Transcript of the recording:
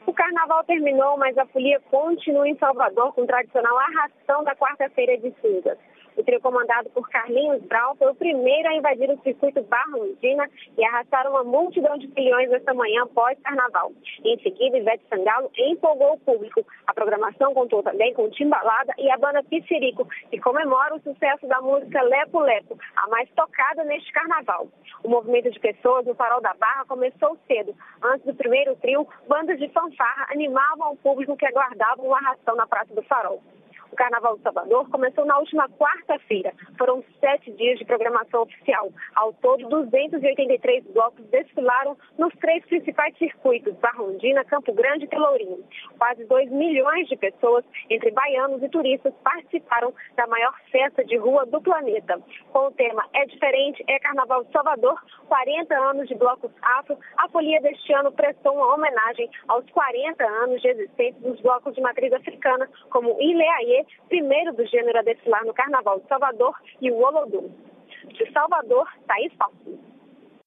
O carnaval terminou, mas a folia continua em Salvador com o tradicional arrastão da quarta-feira de cinzas. O trio comandado por Carlinhos Brau foi o primeiro a invadir o circuito Barra-Londrina e arrastar uma multidão de filiões esta manhã pós-carnaval. Em seguida, Ivete Sangalo empolgou o público. A programação contou também com Timbalada e a banda Pissirico, que comemora o sucesso da música Lepo Lepo, a mais tocada neste carnaval. O movimento de pessoas no Farol da Barra começou cedo. Antes do primeiro trio, bandas de fanfarra animavam o público que aguardava um arrastão na Praça do Farol. O Carnaval de Salvador começou na última quarta-feira. Foram 7 dias de programação oficial. Ao todo, 283 blocos desfilaram nos 3 principais circuitos, Barra-Londrina, Campo Grande e Pelourinho. Quase 2 milhões de pessoas, entre baianos e turistas, participaram da maior festa de rua do planeta. Com o tema É Diferente, é Carnaval de Salvador, 40 anos de blocos afro, a folia deste ano prestou uma homenagem aos 40 anos de existência dos blocos de matriz africana, como o Ileaie, primeiro do gênero a desfilar no Carnaval de Salvador, e o Olodum. De Salvador, Thaís Falcão.